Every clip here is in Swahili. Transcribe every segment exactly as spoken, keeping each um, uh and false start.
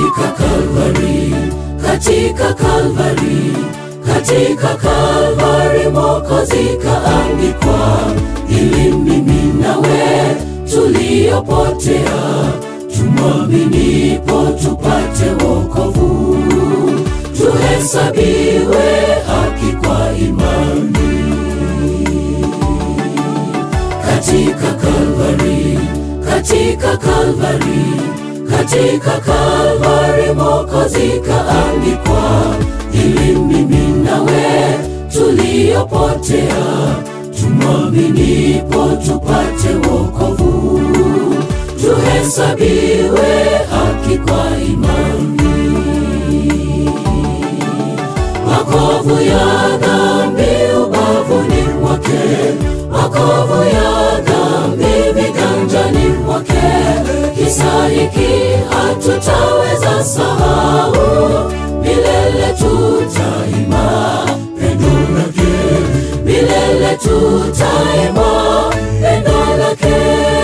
katika Kalvari, katika Kalvari, katika Kalvari Mwokozi kaangikwa, ili mimi nawe tuliopotea tumwaminipo tupate wokovu, tuhesabiwe haki kwa imani. Katika Kalvari, katika Kalvari, katika Kalvari Mwokozi kaangikwa, ili mimi nawe tuliopotea tumwaminipo tupate wokovu, tuhesabiwe haki kwa imani. Makovu ya dhambi ubavuni mwake, makovu ya dhambi viganjani mwake, kisa hiki hatutaweza sahau, milele tutaima pendo lake, milele tutaima pendo lake.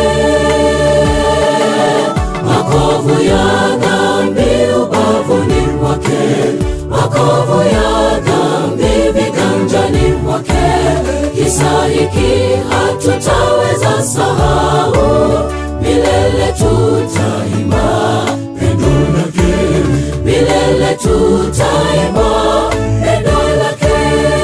Makovu ya dhambi ubavuni mwake, makovu ya dhambi viganjani mwake, kisa hiki hatutaweza sahau, milele tutaima pendo lake, milele tutaima pendo lake.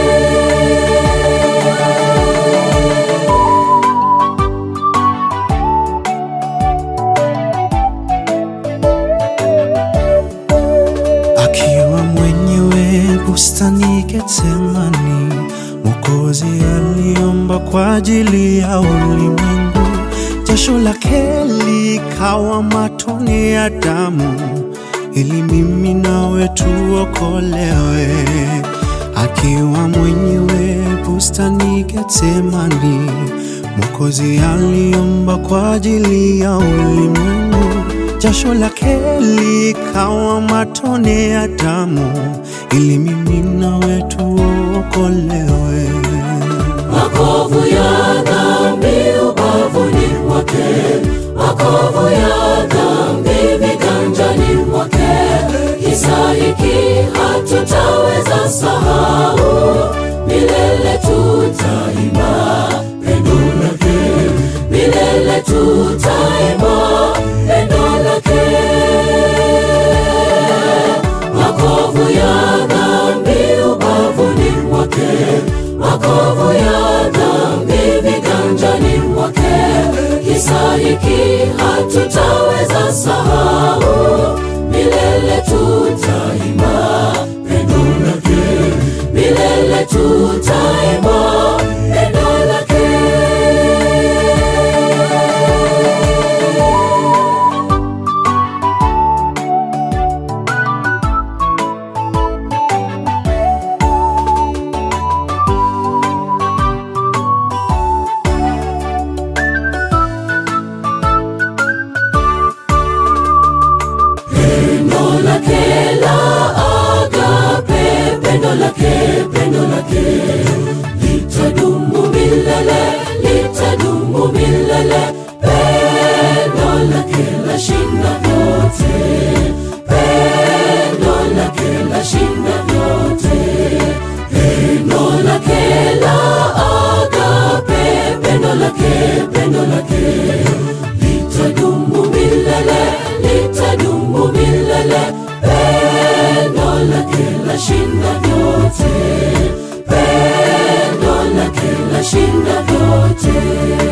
Akiwa mwenyewe bustani Getsemani, Mwokozi aliomba kwa ajili ya ulimwengu, jasho lake likawa matone ya damu, ili mimi nawe tuokolewe. Akiwa mwenyewe bustani Getsemani, Mwokozi aliomba kwa ajili ya ulimwengu, jasho lake likawa matone ya damu, ili mimi nawe tuokolewe. Makovu ya dhambi ubavuni mwake, makovu ya dhambi viganjani mwake, kisa hiki hatutaweza sahau, milele tutaima pendo lake, milele tutaima pendo lake. Makovu ya dhambi ubavuni mwake, makovu ya dhambi viganjani mwake, kisa hiki hatutaweza sahau, milele tutaima pendo lake, milele tutaima pendo lake. Pendo lake la agape, pendo lake, pendo lake litadumu milele, litadumu milele. Pendo lake lashinda vyote, pendo lake lashinda vyote. Pendo lake la agape, pendo lake, pendo lake litadumu milele, litadumu milele. Pendo lake lashinda vyote, pendo lake lashinda vyote.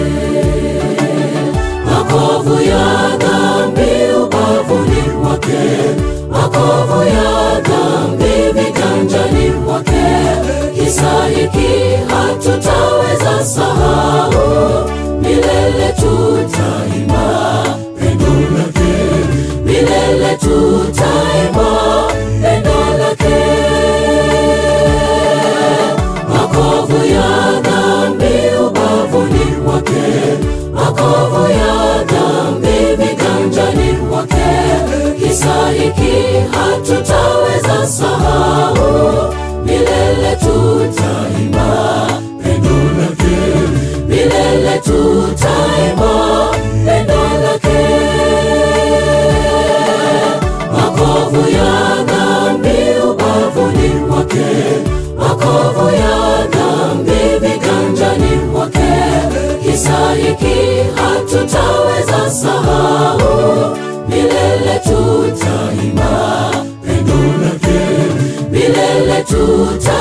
Makovu ya dhambi ubavuni mwake, makovu ya dhambi viganjani mwake, kisa hiki hatutaweza sahau, milele tutaima pendo lake, milele tutaima pendo lake. Makovu ya dhambi ubavuni mwake, makovu ya dhambi viganjani mwake, kisa hiki hatutaweza mwake, makovu ya dhambi viganjani mwake. Kisa hiki hatutaweza sahau, milele tutaimba pendo lake, milele tuta